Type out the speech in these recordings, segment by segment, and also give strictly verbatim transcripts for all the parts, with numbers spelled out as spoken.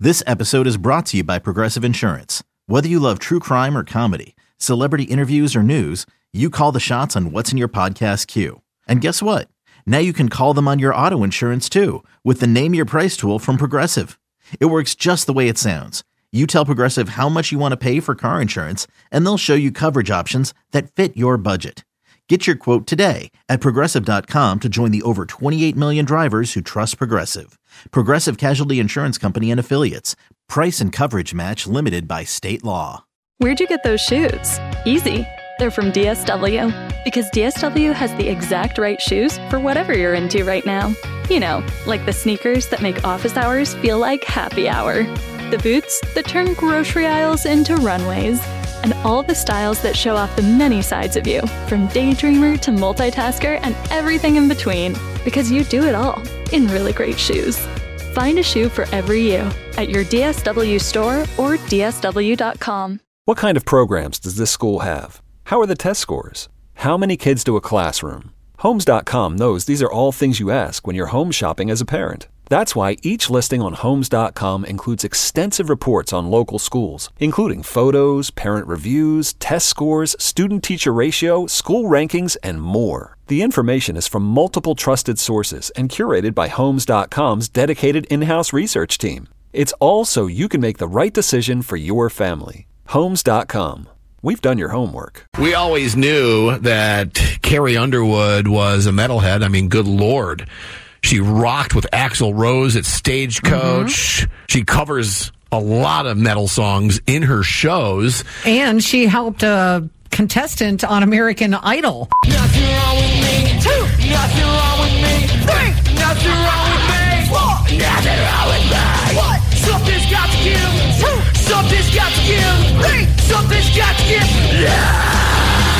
This episode is brought to you by Progressive Insurance. Whether you love true crime or comedy, celebrity interviews or news, you call the shots on what's in your podcast queue. And guess what? Now you can call them on your auto insurance too with the Name Your Price tool from Progressive. It works just the way it sounds. You tell Progressive how much you want to pay for car insurance, and they'll show you coverage options that fit your budget. Get your quote today at Progressive dot com to join the over twenty-eight million drivers who trust Progressive. Progressive Casualty Insurance Company and Affiliates. Price and coverage match limited by state law. Where'd you get those shoes? Easy. They're from D S W. Because D S W has the exact right shoes for whatever you're into right now. You know, like the sneakers that make office hours feel like happy hour. The boots that turn grocery aisles into runways. And all the styles that show off the many sides of you, from daydreamer to multitasker and everything in between. Because you do it all in really great shoes. Find a shoe for every you at your D S W store or D S W dot com. What kind of programs does this school have? How are the test scores? How many kids do a classroom? Homes dot com knows these are all things you ask when you're home shopping as a parent. That's why each listing on Homes dot com includes extensive reports on local schools, including photos, parent reviews, test scores, student-teacher ratio, school rankings, and more. The information is from multiple trusted sources and curated by Homes dot com's dedicated in-house research team. It's all so you can make the right decision for your family. Homes dot com. We've done your homework. We always knew that Carrie Underwood was a metalhead. I mean, good Lord. She rocked with Axl Rose at Stagecoach. Mm-hmm. She covers a lot of metal songs in her shows. And she helped a contestant on American Idol. Nothing wrong with me. Two. Nothing wrong with me. Three. Nothing wrong with me. Four. Nothing wrong with me. What? Something's got to give. Two. Something's got to give. Three. Something's got to give. Yeah.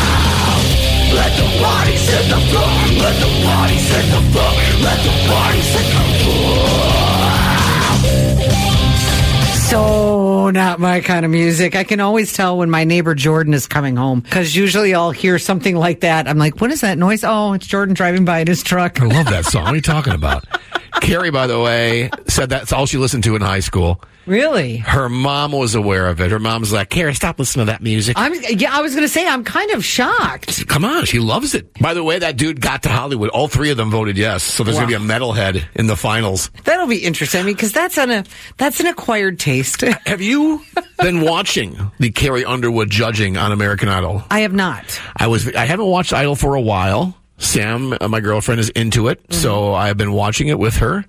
Let the party set the floor. Let the party set the floor. Let the party set the floor. So not my kind of music. I can always tell when my neighbor Jordan is coming home, because usually I'll hear something like that. I'm like, what is that noise? Oh, it's Jordan driving by in his truck. I love that song. What are you talking about? Carrie, by the way, said that's all she listened to in high school. Really? Her mom was aware of it. Her mom's like, Carrie, stop listening to that music. I'm, yeah, I was going to say, I'm kind of shocked. Come on, she loves it. By the way, that dude got to Hollywood. All three of them voted yes. So there's wow. going to be a metalhead in the finals. That'll be interesting. I mean, because that's, an, a, that's an acquired taste. Have you been watching the Carrie Underwood judging on American Idol? I have not. I was. I haven't watched Idol for a while. Sam, uh, my girlfriend, is into it, mm-hmm. so I've been watching it with her.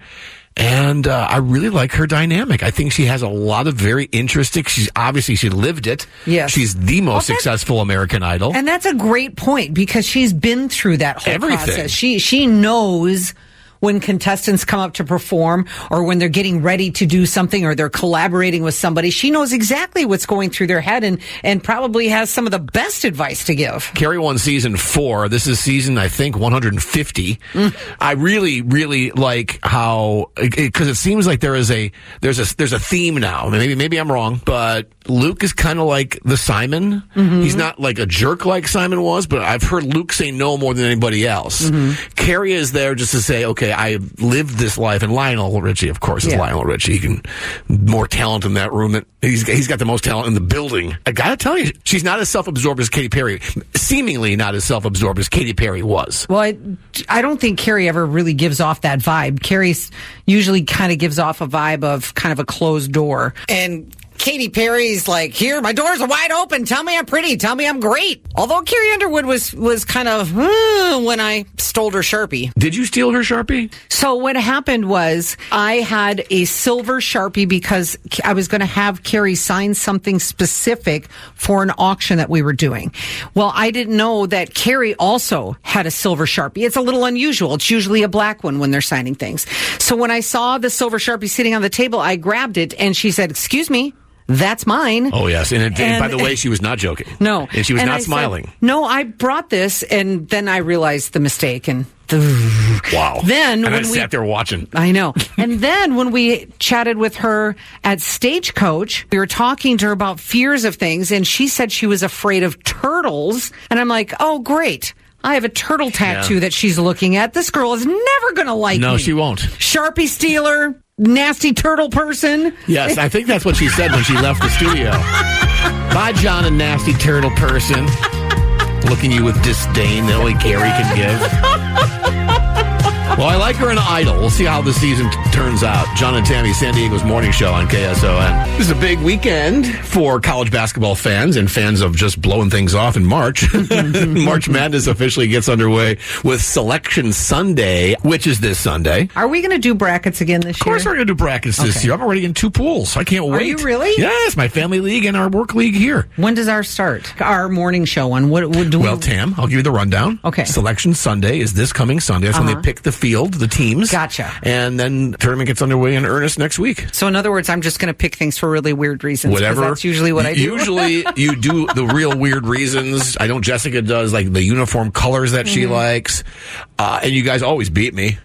And uh, I really like her dynamic. I think she has a lot of very interesting. She's obviously she lived it. Yes. She's the most well, successful American Idol. And that's a great point, because she's been through that whole Everything. process. She she knows when contestants come up to perform, or when they're getting ready to do something, or they're collaborating with somebody. She knows exactly what's going through their head, and, and probably has some of the best advice to give. Carrie won season four. This is season, I think, one hundred fifty. Mm. I really, really like how, because it, it seems like there is a, there's a, there's a theme now. Maybe, maybe I'm wrong, but Luke is kind of like the Simon. Mm-hmm. He's not like a jerk like Simon was, but I've heard Luke say no more than anybody else. Mm-hmm. Carrie is there just to say, okay, I've lived this life. And Lionel Richie, of course, is yeah. Lionel Richie. He can, more talent in that room. That he's, he's got the most talent in the building. I gotta tell you, she's not as self-absorbed as Katy Perry. Seemingly not as self-absorbed as Katy Perry was. Well, I, I don't think Carrie ever really gives off that vibe. Carrie usually kind of gives off a vibe of kind of a closed door. And Katy Perry's like, here, my doors are wide open. Tell me I'm pretty. Tell me I'm great. Although Carrie Underwood was, was kind of, uh, when I stole her Sharpie. Did you steal her Sharpie? So what happened was I had a silver Sharpie because I was going to have Carrie sign something specific for an auction that we were doing. Well, I didn't know that Carrie also had a silver Sharpie. It's a little unusual. It's usually a black one when they're signing things. So when I saw the silver Sharpie sitting on the table, I grabbed it and she said, excuse me, that's mine. Oh, yes. And, it, and, and by the way, she was not joking. No. And she was and not I smiling. Said, no, I brought this, and then I realized the mistake. And wow. Then and when I we sat there watching. I know. And then when we chatted with her at Stagecoach, we were talking to her about fears of things, and she said she was afraid of turtles. And I'm like, oh, great. I have a turtle tattoo yeah. that she's looking at. This girl is never going to like no, me. No, she won't. Sharpie stealer. nasty turtle person. Yes, I think that's what she said when she left the studio. Bye, John and nasty turtle person. Looking at you with disdain that only Gary can give. Well, I like her in Idol. We'll see how the season t- turns out. John and Tammy, San Diego's morning show on K S O N. This is a big weekend for college basketball fans and fans of just blowing things off in March. March Madness officially gets underway with Selection Sunday, which is this Sunday. Are we going to do brackets again this year? Of course we're going to do brackets this Okay. year. I'm already in two pools. I can't wait. Are you really? Yes, my family league and our work league here. When does ours start? Our morning show one. What, what do Well, we... Tam, I'll give you the rundown. Okay. Selection Sunday is this coming Sunday. That's Uh-huh. when they pick the field, the teams. Gotcha. And then the tournament gets underway in earnest next week. So, in other words, I'm just going to pick things for really weird reasons. 'cause Whatever. That's usually what I do. Usually you do the real weird reasons. I know Jessica does, like the uniform colors that she Mm-hmm. likes. Uh, and you guys always beat me.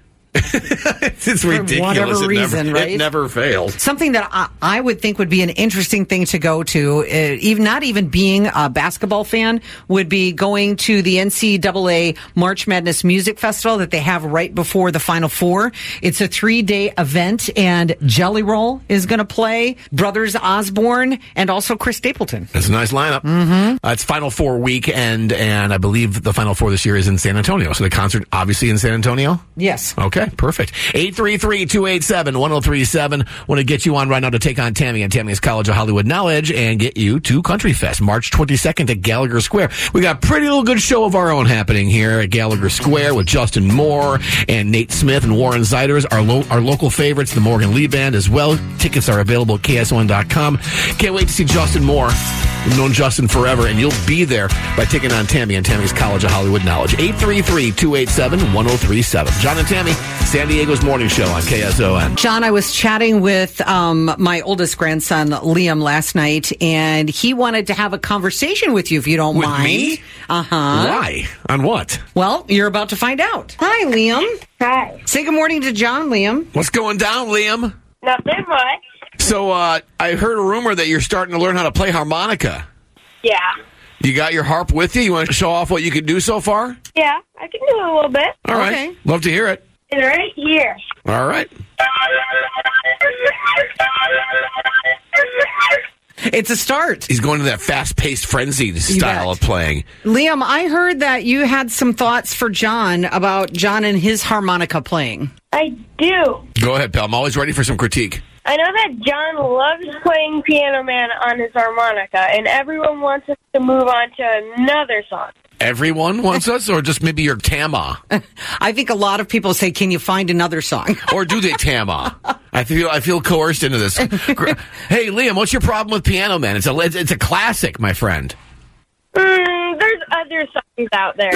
It's ridiculous. whatever it reason, never, right? It never fails. Something that I, I would think would be an interesting thing to go to, uh, even not even being a basketball fan, would be going to the N C double A March Madness Music Festival that they have right before the Final Four. It's a three-day event, and Jelly Roll is going to play, Brothers Osborne, and also Chris Stapleton. It's a nice lineup. Mm-hmm. Uh, it's Final Four weekend, and I believe the Final Four this year is in San Antonio. So the concert, obviously, in San Antonio? Yes. Okay, perfect. eight three three, two eight seven, one oh three seven. Want to get you on right now to take on Tammy and Tammy's College of Hollywood Knowledge and get you to Country Fest, March twenty-second at Gallagher Square. We got a pretty little good show of our own happening here at Gallagher Square with Justin Moore and Nate Smith and Warren Zeiders, our, lo- our local favorites, the Morgan Lee Band as well. Tickets are available at K S O N dot com. Can't wait to see Justin Moore. We've known Justin forever, and you'll be there by taking on Tammy and Tammy's College of Hollywood Knowledge. eight three three, two eight seven, one oh three seven. John and Tammy, San Diego's morning show on K S O N. John, I was chatting with um, my oldest grandson, Liam, last night, and he wanted to have a conversation with you, if you don't With mind. me? Uh-huh. Why? On what? Well, you're about to find out. Hi, Liam. Hi. Say good morning to John, Liam. What's going down, Liam? Nothing much. So, uh, I heard a rumor that you're starting to learn how to play harmonica. Yeah. You got your harp with you? You want to show off what you can do so far? Yeah, I can do it a little bit. All right. Okay. Love to hear it. It's right here. All right. It's a start. He's going to that fast-paced, frenzied style bet. of playing. Liam, I heard that you had some thoughts for John about John and his harmonica playing. I do. Go ahead, pal. I'm always ready for some critique. I know that John loves playing Piano Man on his harmonica, and everyone wants us to move on to another song. Everyone wants us, or just maybe your Tama? I think a lot of people say, can you find another song? Or do they Tama? I feel I feel coerced into this. Hey, Liam, what's your problem with Piano Man? It's a it's a classic, my friend. Mm, there's other songs out there.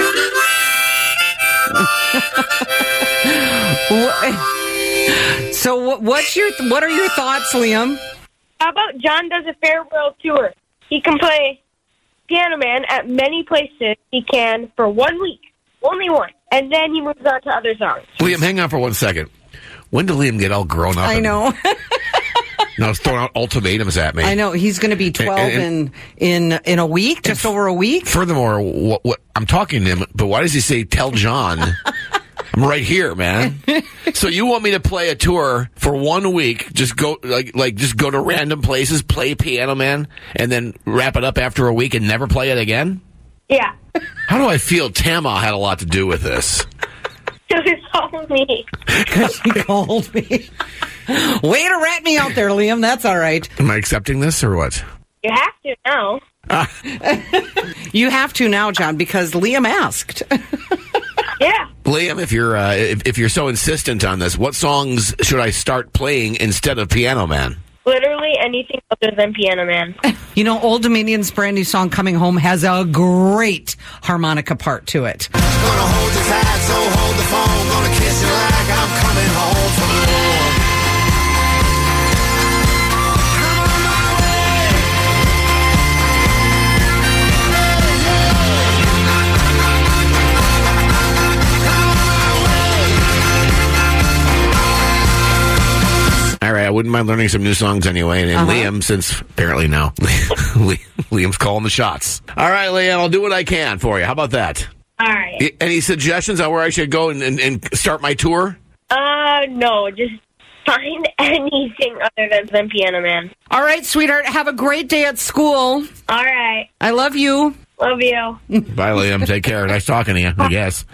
So what- what's your what are your thoughts, Liam? How about John does a farewell tour? He can play Piano Man at many places he can for one week. Only one. And then he moves on to other songs. Liam, hang on for one second. When did Liam get all grown up? I and- know. Now he's throwing out ultimatums at me. I know he's going to be twelve And- in in in a week, just over a week. Furthermore, what, what I'm talking to him, but why does he say tell John? I'm right here, man. So you want me to play a tour for one week? Just go like like just go to random places, play Piano Man, and then wrap it up after a week and never play it again? Yeah. How do I feel? Tama had a lot to do with this. It was all me. He called me. Way to rat me out there, Liam. That's all right. Am I accepting this or what? You have to now. You have to now, John, because Liam asked. Yeah. Liam, if you're uh, if, if you're so insistent on this, what songs should I start playing instead of Piano Man? Literally anything other than Piano Man. You know, Old Dominion's brand new song, Coming Home, has a great harmonica part to it. Gonna hold you tight, so hold the phone. Gonna kiss you like I'm coming home from war. I'm on my way. All right, I wouldn't mind learning some new songs anyway. And Uh-huh. Liam, since apparently now, Liam's calling the shots. All right, Liam, I'll do what I can for you. How about that? All right. I- Any suggestions on where I should go and, and, and start my tour? Uh, no, just find anything other than, than Piano Man. All right, sweetheart. Have a great day at school. All right. I love you. Love you. Bye, Liam. Take care. Nice talking to you, I guess.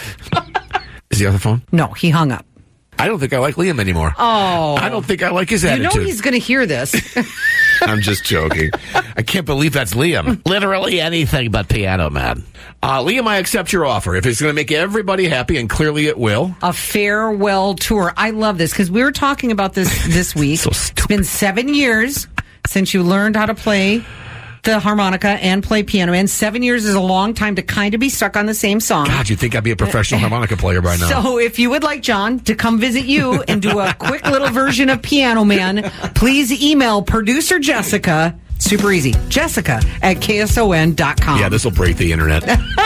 Is he on the phone? No, he hung up. I don't think I like Liam anymore. Oh. I don't think I like his You attitude. know he's going to hear this. I'm just joking. I can't believe that's Liam. Literally anything but Piano Man. Uh, Liam, I accept your offer. If it's going to make everybody happy, and clearly it will. A farewell tour. I love this because we were talking about this this week. So It's been seven years since you learned how to play the harmonica and play piano. And seven years is a long time to kind of be stuck on the same song. God, you'd think I'd be a professional harmonica player by now. So if you would like John to come visit you and do a quick little version of Piano Man, please email producer Jessica. Super easy. Jessica at K S O N dot com. Yeah, this will break the internet.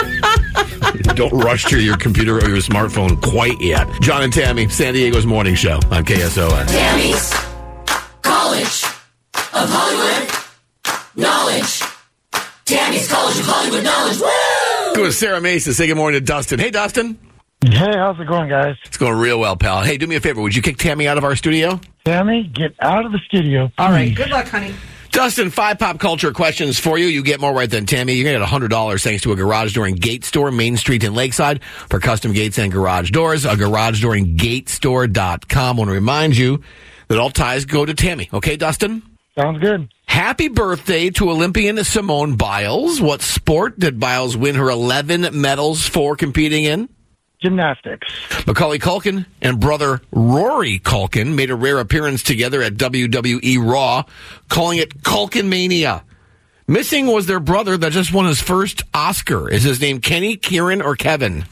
Don't rush to your computer or your smartphone quite yet. John and Tammy, San Diego's morning show on K S O N. Tammy's College of Hollywood Knowledge. Tammy's College of Hollywood Knowledge. Woo! Go with Sarah Mason. Say good morning to Dustin. Hey, Dustin. Hey, how's it going, guys? It's going real well, pal. Hey, do me a favor. Would you kick Tammy out of our studio? Tammy, get out of the studio. All right. Good luck, honey. Dustin, five pop culture questions for you. You get more right than Tammy. You're going to get one hundred dollars thanks to a garage door and gate store, Main Street in Lakeside, for custom gates and garage doors. A garage door and gate store dot com. I want to remind you that all ties go to Tammy. Okay, Dustin? Sounds good. Happy birthday to Olympian Simone Biles. What sport did Biles win her eleven medals for competing in? Gymnastics. Macaulay Culkin and brother Rory Culkin made a rare appearance together at W W E Raw, calling it Culkin-mania. Missing was their brother that just won his first Oscar. Is his name Kenny, Kieran, or Kevin?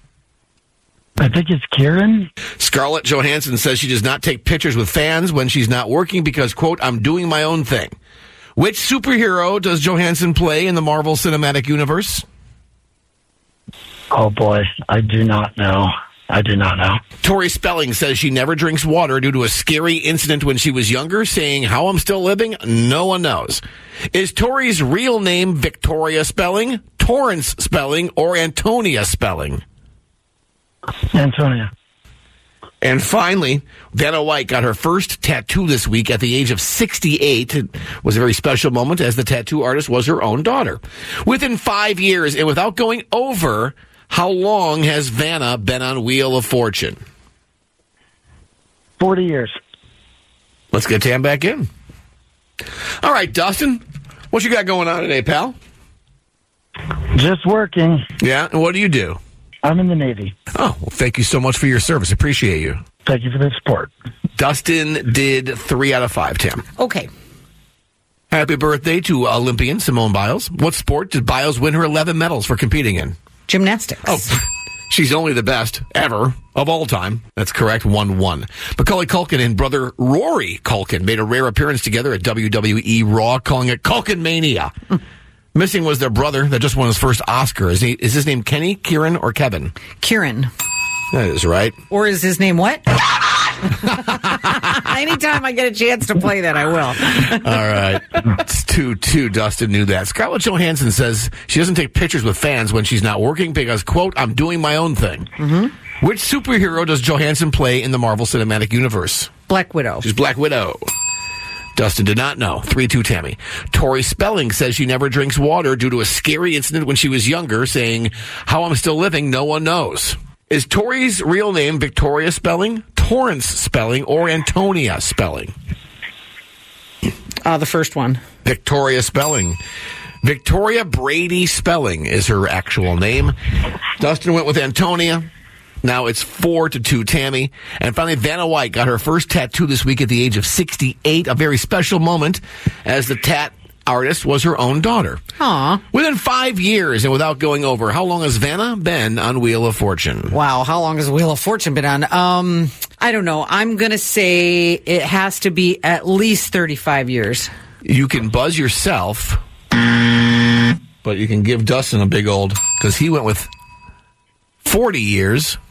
I think it's Kieran. Scarlett Johansson says she does not take pictures with fans when she's not working because, quote, I'm doing my own thing. Which superhero does Johansson play in the Marvel Cinematic Universe? Oh, boy. I do not know. I do not know. Tori Spelling says she never drinks water due to a scary incident when she was younger, saying, how I'm still living, no one knows. Is Tori's real name Victoria Spelling, Torrance Spelling, or Antonia Spelling? Antonia. And finally, Vanna White got her first tattoo this week at the age of sixty-eight. It was a very special moment as the tattoo artist was her own daughter. Within five years and without going over, how long has Vanna been on Wheel of Fortune? forty years. Let's get Tam back in. All right, Dustin, what you got going on today, pal? Just working. Yeah, and what do you do? I'm in the Navy. Oh, well, thank you so much for your service. Appreciate you. Thank you for the support. Dustin did three out of five, Tam. Okay. Happy birthday to Olympian Simone Biles. What sport did Biles win her eleven medals for competing in? Gymnastics. Oh, she's only the best ever of all time. That's correct, one one. Macaulay Culkin and brother Rory Culkin made a rare appearance together at W W E Raw, calling it Culkin-mania. Missing was their brother that just won his first Oscar. Is, he, is his name Kenny, Kieran, or Kevin? Kieran. That is right. Or is his name what? Anytime I get a chance to play that, I will. All right. It's two two. Dustin knew that. Scarlett Johansson says she doesn't take pictures with fans when she's not working because, quote, I'm doing my own thing. Mm-hmm. Which superhero does Johansson play in the Marvel Cinematic Universe? Black Widow. She's Black Widow. Dustin did not know. three two Tammy. Tori Spelling says she never drinks water due to a scary incident when she was younger, saying, how I'm still living, no one knows. Is Tori's real name Victoria Spelling, Torrance Spelling, or Antonia Spelling? Uh, the first one. Victoria Spelling. Victoria Brady Spelling is her actual name. Dustin went with Antonia. Now it's four to two, Tammy. And finally, Vanna White got her first tattoo this week at the age of sixty-eight. A very special moment as the tat artist was her own daughter. Aw. Within five years and without going over, how long has Vanna been on Wheel of Fortune? Wow, how long has Wheel of Fortune been on? Um, I don't know. I'm going to say it has to be at least thirty-five years. You can buzz yourself, but you can give Dustin a big old, because he went with forty years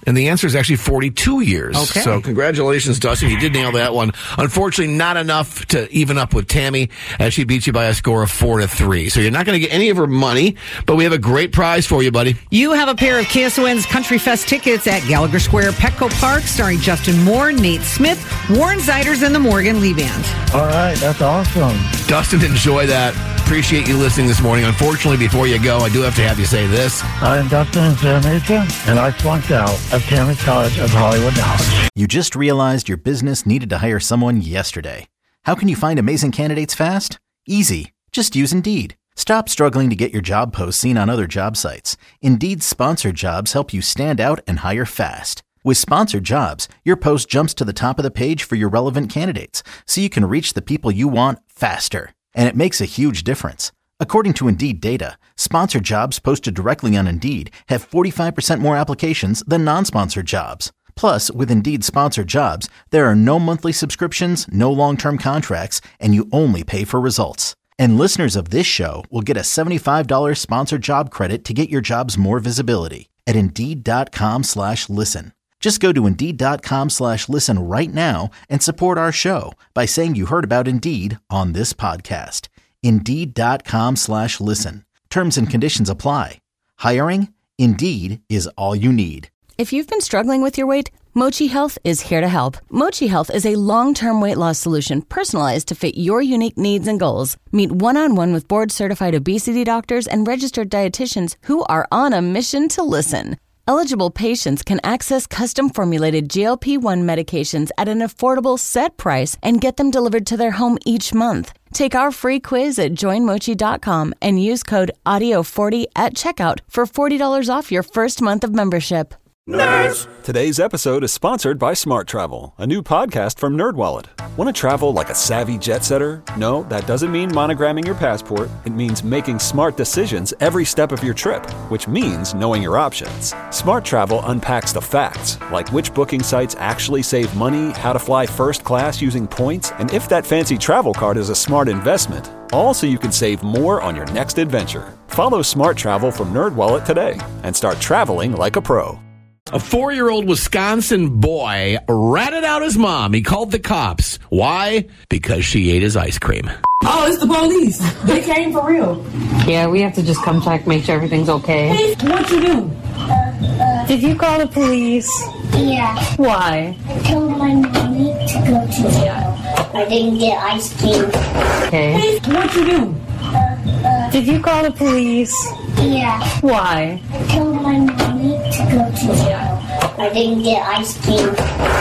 And the answer is actually forty-two years. Okay. So congratulations, Dustin. You did nail that one. Unfortunately, not enough to even up with Tammy, as she beat you by a score of four to three. So you're not going to get any of her money, but we have a great prize for you, buddy. You have a pair of K S O N's Country Fest tickets at Gallagher Square, Petco Park, starring Justin Moore, Nate Smith, Warren Ziders, and the Morgan Lee Band. All right, that's awesome. Dustin, enjoy that. Appreciate you listening this morning. Unfortunately, before you go, I do have to have you say this. I am Dustin in Sarah Mesa, and I flunked out of Tammy's College of Hollywood Knowledge. You just realized your business needed to hire someone yesterday. How can you find amazing candidates fast? Easy. Just use Indeed. Stop struggling to get your job posts seen on other job sites. Indeed's sponsored jobs help you stand out and hire fast. With sponsored jobs, your post jumps to the top of the page for your relevant candidates, so you can reach the people you want faster. And it makes a huge difference. According to Indeed data, sponsored jobs posted directly on Indeed have forty-five percent more applications than non-sponsored jobs. Plus, with Indeed sponsored jobs, there are no monthly subscriptions, no long-term contracts, and you only pay for results. And listeners of this show will get a seventy-five dollars sponsored job credit to get your jobs more visibility at Indeed.com slash listen. Just go to Indeed.com slash listen right now and support our show by saying you heard about Indeed on this podcast. Indeed.com slash listen. Terms and conditions apply. Hiring? Indeed is all you need. If you've been struggling with your weight, Mochi Health is here to help. Mochi Health is a long-term weight loss solution personalized to fit your unique needs and goals. Meet one-on-one with board-certified obesity doctors and registered dietitians who are on a mission to listen. Eligible patients can access custom-formulated G L P one medications at an affordable set price and get them delivered to their home each month. Take our free quiz at join mochi dot com and use code audio forty at checkout for forty dollars off your first month of membership. Nerds! Today's episode is sponsored by Smart Travel, a new podcast from NerdWallet. Want to travel like a savvy jet setter? No, that doesn't mean monogramming your passport. It means making smart decisions every step of your trip, which means knowing your options. Smart Travel unpacks the facts, like which booking sites actually save money, how to fly first class using points, and if that fancy travel card is a smart investment. All so you can save more on your next adventure. Follow Smart Travel from NerdWallet today and start traveling like a pro. A four-year-old Wisconsin boy ratted out his mom. He called the cops. Why? Because she ate his ice cream. Oh, it's the police. They came for real. Yeah, we have to just come check, make sure everything's okay. Hey, what you do? Uh, uh, Did you call the police? Yeah. Why? I told my mommy to go to jail. I didn't get ice cream. Okay. Hey, what you do? Uh, uh, Did you call the police? Yeah. Why? I told my mommy to go to jail. I didn't get ice cream.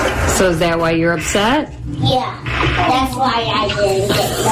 So is that why you're upset? Yeah. That's why I didn't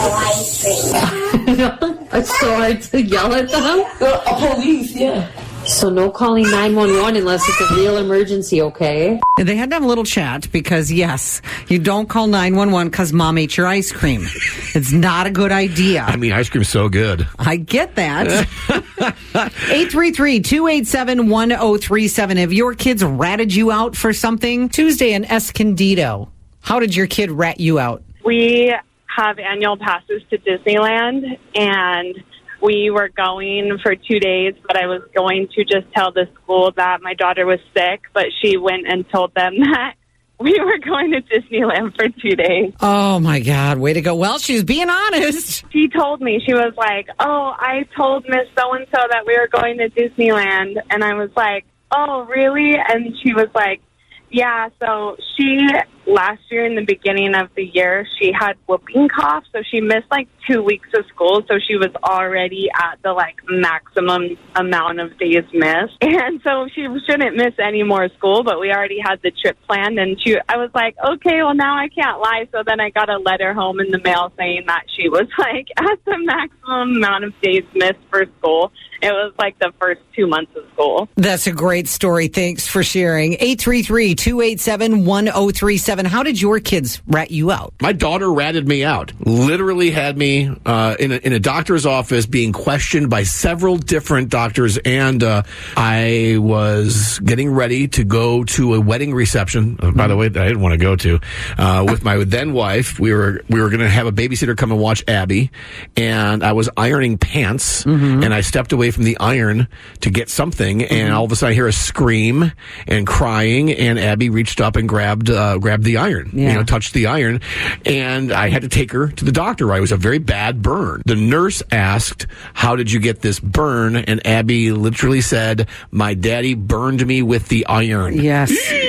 get no ice cream. It's so hard to yell at them? Uh, a police, yeah. So no calling nine one one unless it's a real emergency, okay? They had to have a little chat because, yes, you don't call nine one one because mom ate your ice cream. It's not a good idea. I mean, ice cream's so good. I get that. eight three three, two eight seven, one oh three seven. Have your kids ratted you out for something? Tuesday in Escondido. How did your kid rat you out? We have annual passes to Disneyland, and we were going for two days, but I was going to just tell the school that my daughter was sick, but she went and told them that we were going to Disneyland for two days. Oh, my God. Way to go. Well, she's being honest. She told me, she was like, oh, I told Miss So-and-so that we were going to Disneyland. And I was like, oh, really? And she was like, yeah, so she, last year in the beginning of the year, she had whooping cough, so she missed like two weeks of school, so she was already at the like maximum amount of days missed. And so she shouldn't miss any more school, but we already had the trip planned, and she, I was like, okay, well now I can't lie, so then I got a letter home in the mail saying that she was like at the maximum amount of days missed for school. It was like the first two months of school. That's a great story. Thanks for sharing. eight three three, two eight seven, one oh three seven. seven, how did your kids rat you out? My daughter ratted me out. Literally had me uh, in, a, in a doctor's office being questioned by several different doctors, and uh, I was getting ready to go to a wedding reception, uh, by the way, that I didn't want to go to, uh, with my then wife. We were we were going to have a babysitter come and watch Abby, and I was ironing pants, mm-hmm. and I stepped away from the iron to get something, mm-hmm. and all of a sudden I hear a scream and crying, and Abby reached up and grabbed uh, grabbed the iron, yeah. you know, touched the iron, and I had to take her to the doctor. Right? It was a very bad burn. The nurse asked, "How did you get this burn?" And Abby literally said, "My daddy burned me with the iron." Yes.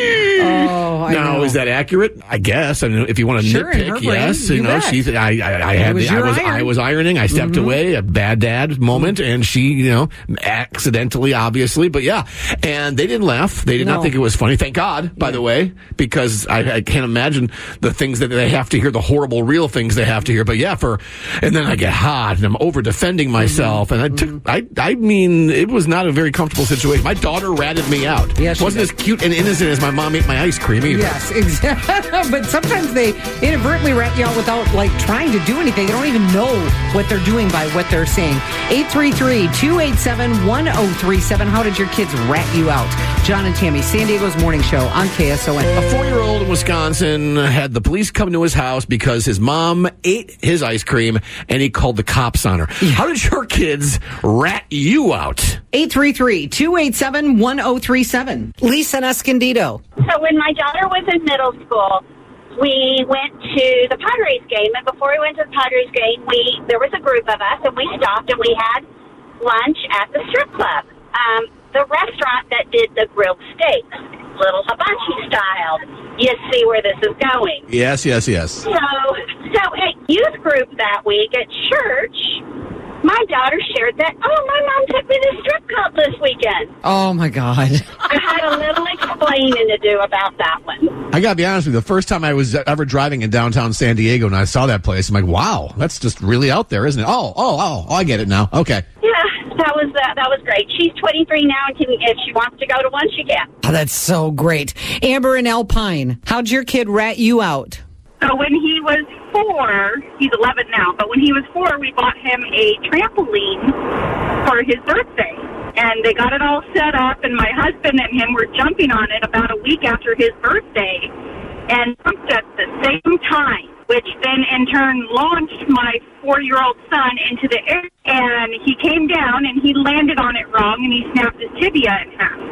Oh, I now, know. Is that accurate? I guess. I mean, if you want to sure, nitpick, yes. You, you know, bet. she's. I, I, I had. Was the, I was. iron. I was ironing. I stepped mm-hmm. away. A bad dad moment, mm-hmm. and she, you know, accidentally, obviously, but yeah. And they didn't laugh. They did no. not think it was funny. Thank God, by yeah. the way, because I, I can't imagine the things that they have to hear, the horrible, real things they have to hear. But yeah, for and then I get hot and I'm over defending myself, mm-hmm. and I took. Mm-hmm. I. I mean, it was not a very comfortable situation. My daughter ratted me out. Yes, it wasn't as cute and innocent as my mom ate my ice cream either. Yes, exactly. But sometimes they inadvertently rat you out without, like, trying to do anything. They don't even know what they're doing by what they're saying. eight three three, two eight seven, one oh three seven. How did your kids rat you out? John and Tammy, San Diego's Morning Show on K S O N. A four-year-old in Wisconsin had the police come to his house because his mom ate his ice cream, and he called the cops on her. Yeah. How did your kids rat you out? eight three three, two eight seven, one oh three seven. Lisa Escondido. So when my daughter was in middle school, we went to the Padres game, and before we went to the Padres game, we there was a group of us, and we stopped and we had lunch at the strip club. Um, the restaurant that did the grilled steaks, Little Hibachi style. You see where this is going. Yes, yes, yes. So, so at youth group that week at church, my daughter shared that, oh, my mom took me to strip club this weekend. Oh, my God. I had a little explaining to do about that one. I got to be honest with you. The first time I was ever driving in downtown San Diego and I saw that place, I'm like, wow, that's just really out there, isn't it? Oh, oh, oh, oh I get it now. Okay. Yeah, that was uh, that was great. She's twenty-three now, and can, if she wants to go to one, she can. Oh, that's so great. Amber in Alpine, how'd your kid rat you out? So when he was four, he's eleven now, but when he was four, we bought him a trampoline for his birthday. And they got it all set up, and my husband and him were jumping on it about a week after his birthday, and jumped at the same time, which then in turn launched my four-year-old son into the air, and he came down, and he landed on it wrong, and he snapped his tibia in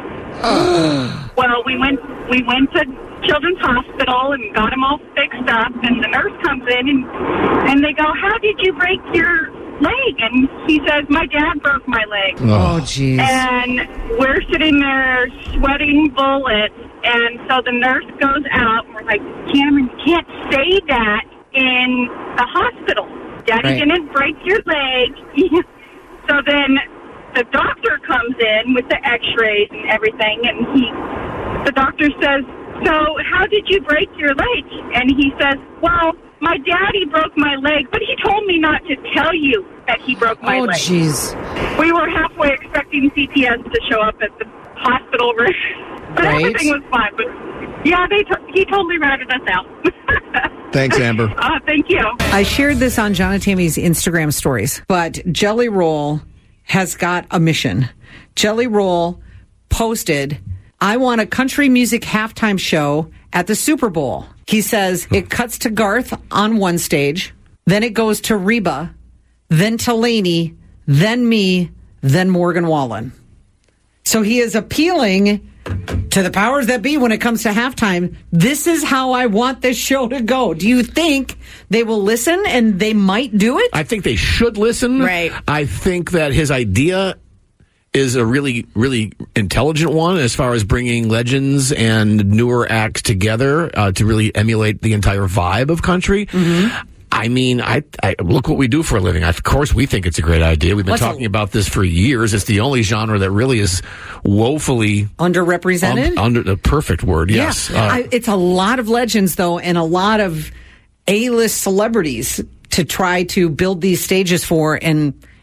half. Well, we went we went to Children's Hospital and got him all fixed up, and the nurse comes in, and, and they go, how did you break your leg? And he says, my dad broke my leg. Oh, jeez. And we're sitting there sweating bullets, and so the nurse goes out, and we're like, Cameron, you can't say that in the hospital. Daddy right. didn't break your leg. So then the doctor comes in with the x-rays and everything, and he, the doctor says, so how did you break your leg? And he says, well, my daddy broke my leg, but he told me not to tell you that he broke my oh, leg. Oh, jeez. We were halfway expecting C P S to show up at the hospital room, but right. everything was fine. But yeah, they t- he totally ratted us out. Thanks, Amber. Uh, thank you. I shared this on John and Tammy's Instagram stories, but Jelly Roll has got a mission. Jelly Roll posted, I want a country music halftime show at the Super Bowl. He says it cuts to Garth on one stage, then it goes to Reba, then to Lainey, then me, then Morgan Wallen. So he is appealing to the powers that be when it comes to halftime. This is how I want this show to go. Do you think they will listen and they might do it? I think they should listen. Right. I think that his idea is a really, really intelligent one as far as bringing legends and newer acts together uh, to really emulate the entire vibe of country. Mm-hmm. I mean, I, I look what we do for a living. Of course, we think it's a great idea. We've been What's talking a, about this for years. It's the only genre that really is woefully underrepresented. Un, under the perfect word, yes. Yeah. Uh, I, it's a lot of legends, though, and a lot of A-list celebrities to try to build these stages for, and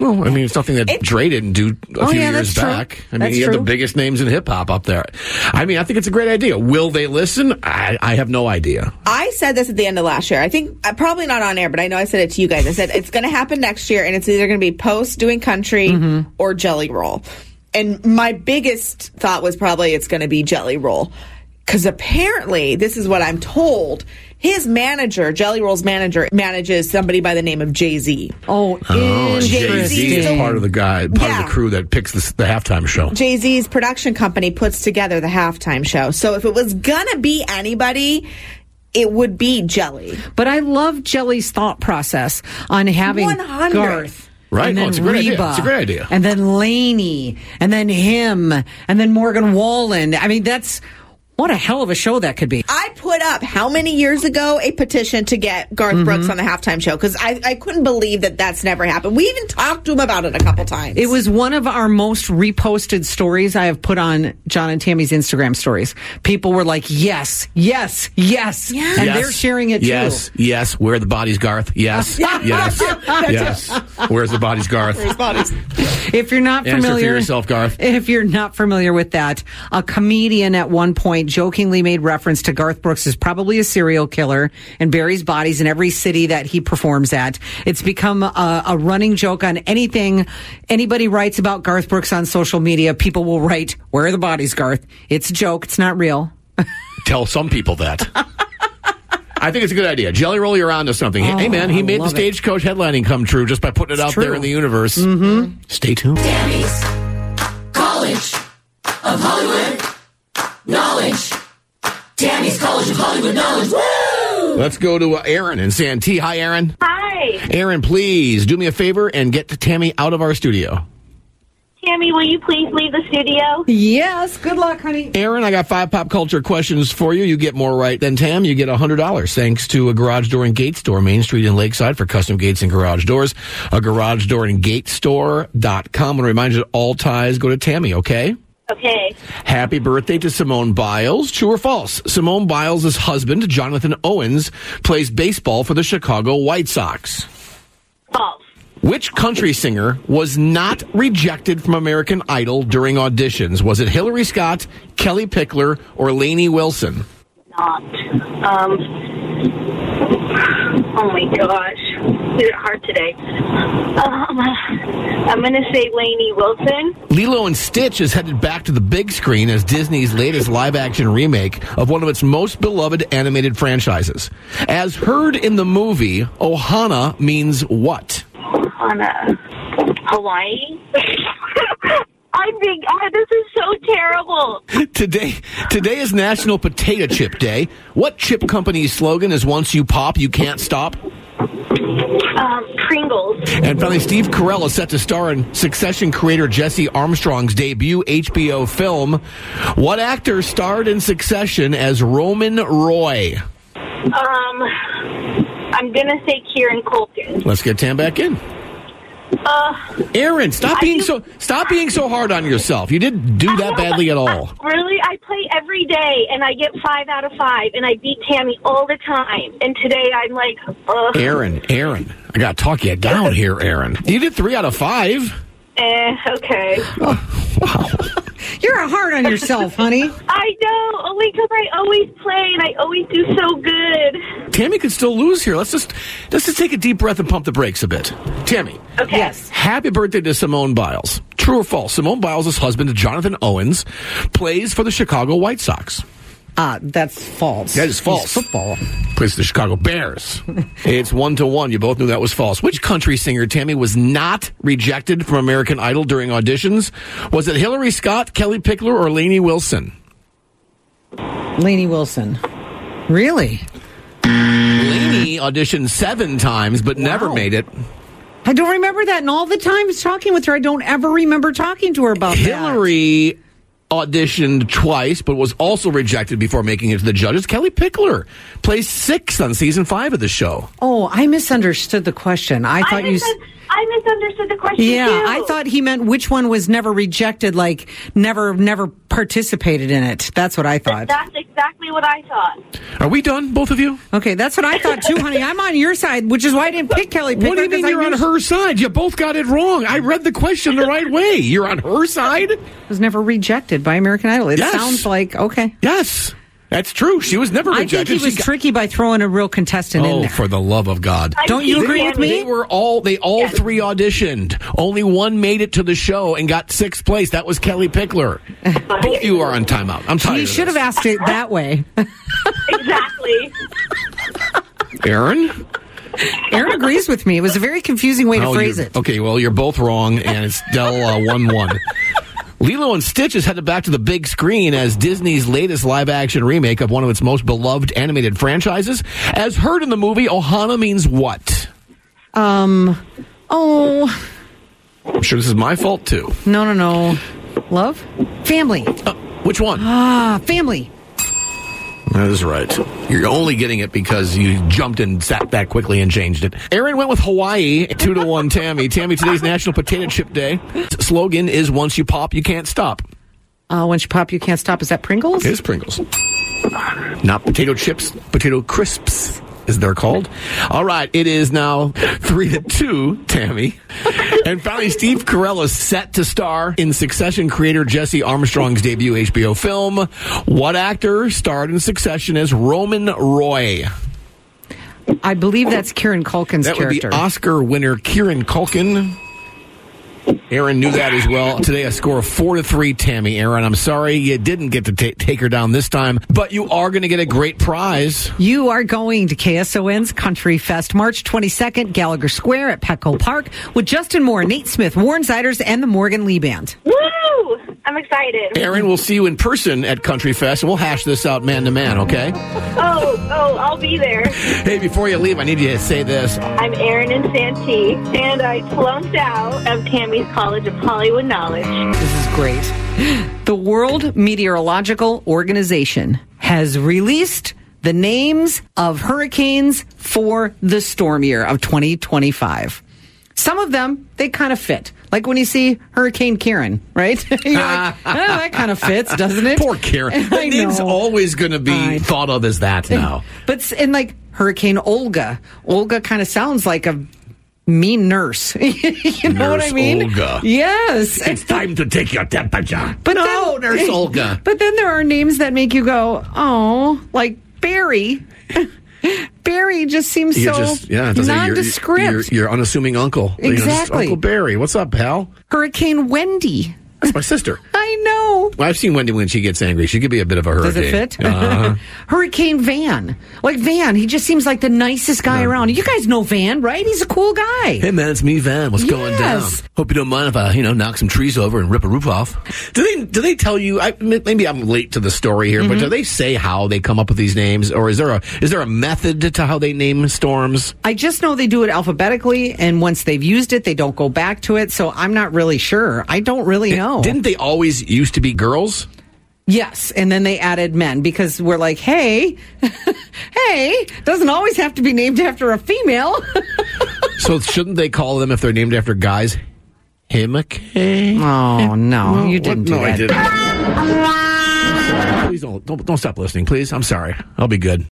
Well, I mean, it's something that It- Dre didn't do a Oh, few yeah, years that's true. back. I mean, That's he had the true. biggest names in hip hop up there. I mean, I think it's a great idea. Will they listen? I, I have no idea. I said this at the end of last year. I think, uh, probably not on air, but I know I said it to you guys. I said it's going to happen next year, and it's either going to be Post doing country Mm-hmm. or Jelly Roll. And my biggest thought was probably it's going to be Jelly Roll. Because apparently, this is what I'm told, his manager, Jelly Roll's manager, manages somebody by the name of Jay-Z. Oh, Oh, Jay-Z Jay-Z. is part of the guy, part Yeah. of the crew that picks the, the halftime show. Jay-Z's production company puts together the halftime show. So if it was going to be anybody, it would be Jelly. But I love Jelly's thought process on having one hundred Garth. Right? And Oh, then it's a great idea. Reba, It's a great idea. And then Lainey. And then him. And then Morgan Wallen. I mean, that's... What a hell of a show that could be. I put up, how many years ago, a petition to get Garth Mm-hmm. Brooks on the halftime show because I, I couldn't believe that that's never happened. We even talked to him about it a couple times. It was one of our most reposted stories I have put on John and Tammy's Instagram stories. People were like, yes, yes, yes. And Yes. they're sharing it too. Yes, yes. Where are the bodies, Garth? Yes, yes, yes. Where's the bodies, Garth? Where's bodies? If you're not Answer for familiar, yourself, Garth. If you're not familiar with that, a comedian at one point jokingly made reference to Garth Brooks as probably a serial killer and buries bodies in every city that he performs at. It's become a, a running joke on anything anybody writes about Garth Brooks on social media. People will write, "Where are the bodies, Garth?" It's a joke. It's not real. Tell some people that. I think it's a good idea. Jelly Roll, you're onto something. Oh, hey, man, he I made the love it. Stagecoach headlining come true just by putting it It's out true. there in the universe. Mm-hmm. Stay tuned. Tammy's College of Hollywood Knowledge. Tammy's College of Hollywood Knowledge. Woo! Let's go to uh, Aaron in Santee. Hi, Aaron. Hi. Aaron, please do me a favor and get Tammy out of our studio. Tammy, will you please leave the studio? Yes. Good luck, honey. Aaron, I got five pop culture questions for you. You get more right than Tam. You get one hundred dollars thanks to a garage door and gate store, Main Street in Lakeside, for custom gates and garage doors. A garage door and gate store dot com. I want to remind you that all ties go to Tammy, okay? Okay. Happy birthday to Simone Biles. True or false? Simone Biles' husband, Jonathan Owens, plays baseball for the Chicago White Sox. False. Which country singer was not rejected from American Idol during auditions? Was it Hillary Scott, Kelly Pickler, or Lainey Wilson? Not. Um. Oh my gosh. Is it hard today? Um, I'm going to say Lainey Wilson. Lilo and Stitch is headed back to the big screen as Disney's latest live-action remake of one of its most beloved animated franchises. As heard in the movie, Ohana means what? Ohana. Hawaii? I think oh, this is so terrible. Today, today is National Potato Chip Day. What chip company's slogan is "Once you pop, you can't stop"? Um, Pringles. And finally, Steve Carell is set to star in Succession creator Jesse Armstrong's debut H B O film. What actor starred in Succession as Roman Roy? Um, I'm going to say Kieran Culkin. Let's get Tam back in. Uh, Aaron, stop I being just- so stop being so hard on yourself. You didn't do that badly at all. Really? I play every day, and I get five out of five, and I beat Tammy all the time. And today I'm like, ugh. Aaron, Aaron, I got to talk you down here, Aaron. You did three out of five. Eh, okay. Wow. You're hard on yourself, honey. I know, only because I always play, and I always do so good. Tammy could still lose here. Let's just let's just take a deep breath and pump the brakes a bit. Tammy. Okay. Yes. Happy birthday to Simone Biles. True or false? Simone Biles' husband, Jonathan Owens, plays for the Chicago White Sox. Uh, that's false. That is false. He's football. Plays for the Chicago Bears. It's one to one. You both knew that was false. Which country singer, Tammy, was not rejected from American Idol during auditions? Was it Hillary Scott, Kelly Pickler, or Lainey Wilson? Lainey Wilson. Really? Lainey auditioned seven times, but never Wow. made it. I don't remember that. And all the times talking with her, I don't ever remember talking to her about that. Hillary auditioned twice, but was also rejected before making it to the judges. Kelly Pickler placed sixth on season five of the show. Oh, I misunderstood the question. I thought I, you. misun- I misunderstood the question Yeah, too. I thought he meant which one was never rejected, like never, never participated in it. That's what I thought. That's exactly what I thought. Are we done, both of you? Okay, that's what I thought too, honey. I'm on your side, which is why I didn't pick Kelly Pickler. What do you mean you're on her side? You both got it wrong. I read the question the right way. You're on her side? Was never rejected by American Idol. It Yes. sounds like, okay. Yes. That's true. She was never I rejected. think he was She got- tricky by throwing a real contestant in Oh, there. for the love of God. Don't you They- agree with me? They were all, they all three auditioned. Only one made it to the show and got sixth place. That was Kelly Pickler. Both of you are on timeout. I'm tired You of should have this. asked it that way. Exactly. Aaron? Aaron agrees with me. It was a very confusing way to Oh, phrase you're- it. Okay, well, you're both wrong, and it's Dell uh, one one. Lilo and Stitch is headed back to the big screen as Disney's latest live-action remake of one of its most beloved animated franchises. As heard in the movie, Ohana means what? Um, oh, I'm sure this is my fault, too. no, no, no. Love? Family. Uh, which one? Ah, family. That is right. You're only getting it because you jumped and sat back quickly and changed it. Aaron went with Hawaii, two to one Tammy. Tammy, today's National Potato Chip Day. Slogan is once you pop, you can't stop. Uh, once you pop, you can't stop. Is that Pringles? It is Pringles. Not potato chips, potato crisps, as they're called. All right, it is now three to two, Tammy. And finally, Steve Carell is set to star in Succession creator Jesse Armstrong's debut H B O film. What actor starred in Succession as Roman Roy? I believe that's Kieran Culkin's That character. would be Oscar winner Kieran Culkin. Aaron knew that as well. Today, a score of four to three, Tammy. Aaron, I'm sorry you didn't get to ta- take her down this time, but you are going to get a great prize. You are going to K S O N's Country Fest, March twenty-second, Gallagher Square at Petco Park, with Justin Moore, Nate Smith, Warren Ziders, and the Morgan Lee Band. Woo! I'm excited. Aaron, we'll see you in person at Country Fest, and we'll hash this out man to man, okay? Oh, oh, I'll be there. Hey, before you leave, I need you to say this. I'm Erin and Santee, and I flunked out of Tammy's College of Hollywood Knowledge. This is great. The World Meteorological Organization has released the names of hurricanes for the storm year of twenty twenty-five. Some of them, they kind of fit. Like when you see Hurricane Karen, right? You're like, oh, that kind of fits, doesn't it? Poor Karen. The I name's know. always going to be I- thought of as that now. But, s- and like Hurricane Olga. Olga kind of sounds like a mean nurse. You know what I Nurse mean? Olga. Yes. It's time to take your temperature. But no, then, Nurse Olga. But then there are names that make you go, oh, like Barry. Barry just seems You so just, yeah, it doesn't- you're- nondescript. You're, you're unassuming uncle. You know, just Exactly. Uncle Barry. What's up, pal? Hurricane Wendy. That's my sister. I know. Well, I've seen Wendy when she gets angry. She could be a bit of a Does hurricane. it fit? Uh-huh. Hurricane Van. Like Van, he just seems like the nicest guy around. You guys know Van, right? He's a cool guy. Hey man, it's me, Van. What's going down? Yes. Hope you don't mind if I, you know, knock some trees over and rip a roof off. Do they? Do they tell you? I, maybe I'm late to the story here, Mm-hmm. but do they say how they come up with these names, or is there a is there a method to how they name storms? I just know they do it alphabetically, and once they've used it, they don't go back to it. So I'm not really sure. I don't really know. Didn't they always used to be girls? Yes, and then they added men because we're like, hey, hey, doesn't always have to be named after a female. So shouldn't they call them if they're named after guys? Himake? Oh no, you didn't do no, that. I didn't. Please don't, don't don't stop listening, please. I'm sorry. I'll be good.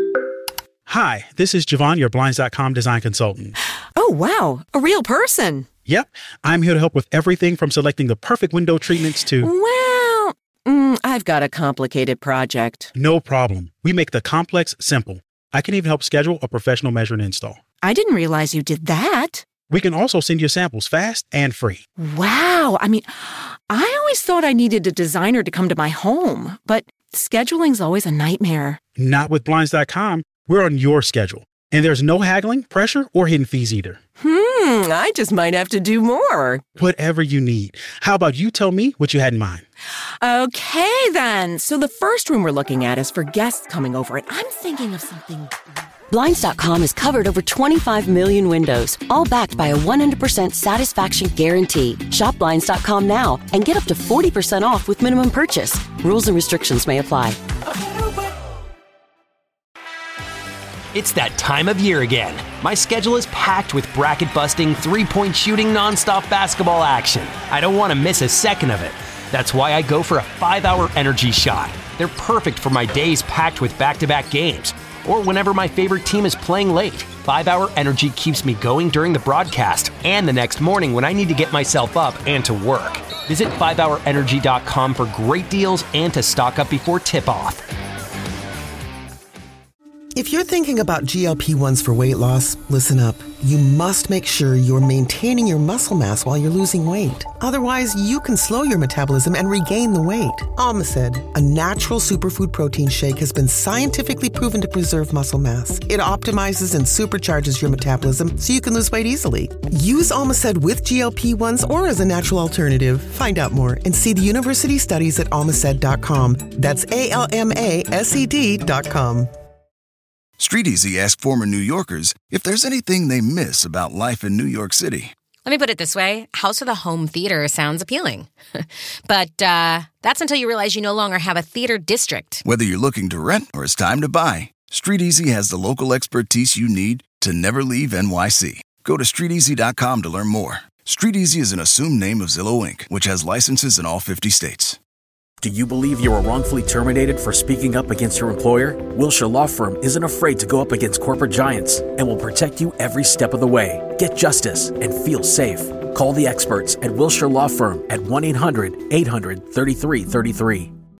Hi, this is Javon, your Blinds dot com design consultant. Oh, wow. A real person. Yep, I'm here to help with everything from selecting the perfect window treatments to... Well, mm, I've got a complicated project. No problem. We make the complex simple. I can even help schedule a professional measure and install. I didn't realize you did that. We can also send you samples fast and free. Wow. I mean, I always thought I needed a designer to come to my home, but scheduling's always a nightmare. Not with Blinds dot com. We're on your schedule. And there's no haggling, pressure, or hidden fees either. Hmm, I just might have to do more. Whatever you need. How about you tell me what you had in mind? Okay, then. So the first room we're looking at is for guests coming over, and I'm thinking of something... Blinds dot com has covered over twenty-five million windows, all backed by a one hundred percent satisfaction guarantee. Shop Blinds dot com now and get up to forty percent off with minimum purchase. Rules and restrictions may apply. It's that time of year again. My schedule is packed with bracket-busting, three-point shooting, nonstop basketball action. I don't want to miss a second of it. That's why I go for a five-hour energy shot. They're perfect for my days packed with back-to-back games, or whenever my favorite team is playing late. five-hour energy keeps me going during the broadcast and the next morning when I need to get myself up and to work. Visit five hour energy dot com for great deals and to stock up before tip-off. If you're thinking about G L P ones for weight loss, listen up. You must make sure you're maintaining your muscle mass while you're losing weight. Otherwise, you can slow your metabolism and regain the weight. Almacid, a natural superfood protein shake, has been scientifically proven to preserve muscle mass. It optimizes and supercharges your metabolism so you can lose weight easily. Use Almacid with G L P ones or as a natural alternative. Find out more and see the university studies at almacid dot com. That's A L M A S E D dot com. Street Easy asked former New Yorkers if there's anything they miss about life in New York City. Let me put it this way. House of the Home Theater sounds appealing. But uh, that's until you realize you no longer have a theater district. Whether you're looking to rent or it's time to buy, Street Easy has the local expertise you need to never leave N Y C. Go to street easy dot com to learn more. Street Easy is an assumed name of Zillow Incorporated, which has licenses in all fifty states. Do you believe you were wrongfully terminated for speaking up against your employer? Wilshire Law Firm isn't afraid to go up against corporate giants and will protect you every step of the way. Get justice and feel safe. Call the experts at Wilshire Law Firm at one eight hundred eight hundred thirty-three thirty-three.